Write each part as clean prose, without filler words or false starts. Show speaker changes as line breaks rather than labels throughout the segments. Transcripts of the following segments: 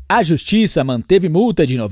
A Justiça manteve multa de R$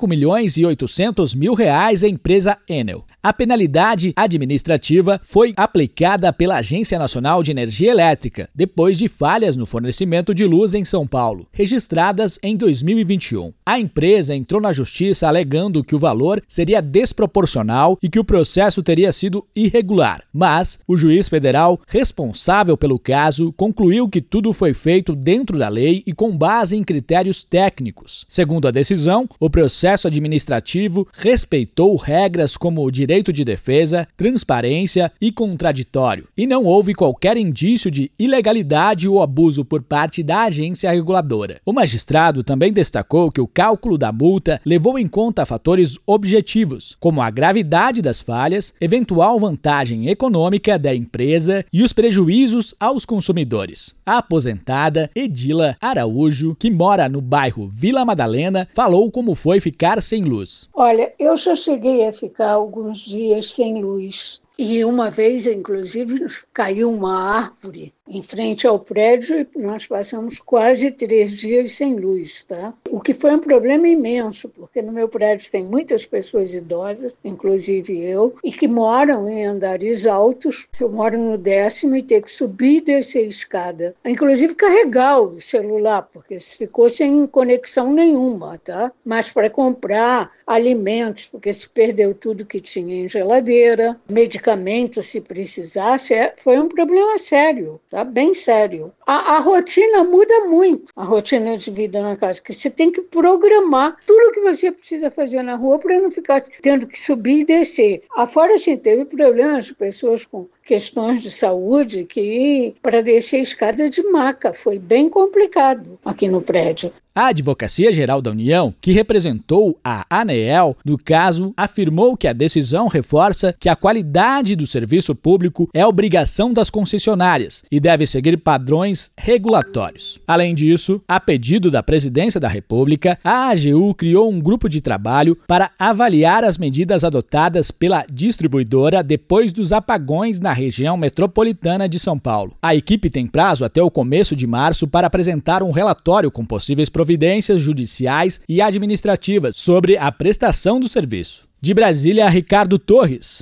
95.800.000 à empresa Enel. A penalidade administrativa foi aplicada pela Agência Nacional de Energia Elétrica, depois de falhas no fornecimento de luz em São Paulo, registradas em 2021. A empresa entrou na Justiça alegando que o valor seria desproporcional e que o processo teria sido irregular. Mas o juiz federal responsável pelo caso concluiu que tudo foi feito dentro da lei e com base em critérios técnicos. Segundo a decisão, o processo administrativo respeitou regras como o direito de defesa, transparência e contraditório, e não houve qualquer indício de ilegalidade ou abuso por parte da agência reguladora. O magistrado também destacou que o cálculo da multa levou em conta fatores objetivos, como a gravidade das falhas, eventual vantagem econômica da empresa e os prejuízos aos consumidores. A aposentada Edila Araújo, que mora no bairro Vila Madalena, falou como foi ficar sem luz.
Olha, eu já cheguei a ficar alguns dias sem luz. E uma vez, inclusive, caiu uma árvore em frente ao prédio e nós passamos quase 3 dias sem luz, tá? O que foi um problema imenso, porque no meu prédio tem muitas pessoas idosas, inclusive eu, e que moram em andares altos. Eu moro no 10º e tenho que subir e descer a escada. Inclusive carregar o celular, porque ficou sem conexão nenhuma, tá? Mas para comprar alimentos, porque se perdeu tudo que tinha em geladeira, medicamentos se precisasse, foi um problema sério, tá? Bem sério. A rotina muda muito, a rotina de vida na casa, que você tem que programar tudo o que você precisa fazer na rua para não ficar tendo que subir e descer. Afora, assim, teve problemas de pessoas com questões de saúde que para descer a escada de maca foi bem complicado aqui no prédio.
A Advocacia Geral da União, que representou a ANEEL no caso, afirmou que a decisão reforça que a qualidade do serviço público é obrigação das concessionárias e deve seguir padrões regulatórios. Além disso, a pedido da Presidência da República, a AGU criou um grupo de trabalho para avaliar as medidas adotadas pela distribuidora depois dos apagões na região metropolitana de São Paulo. A equipe tem prazo até o começo de março para apresentar um relatório com possíveis providências judiciais e administrativas sobre a prestação do serviço. De Brasília, Ricardo Torres.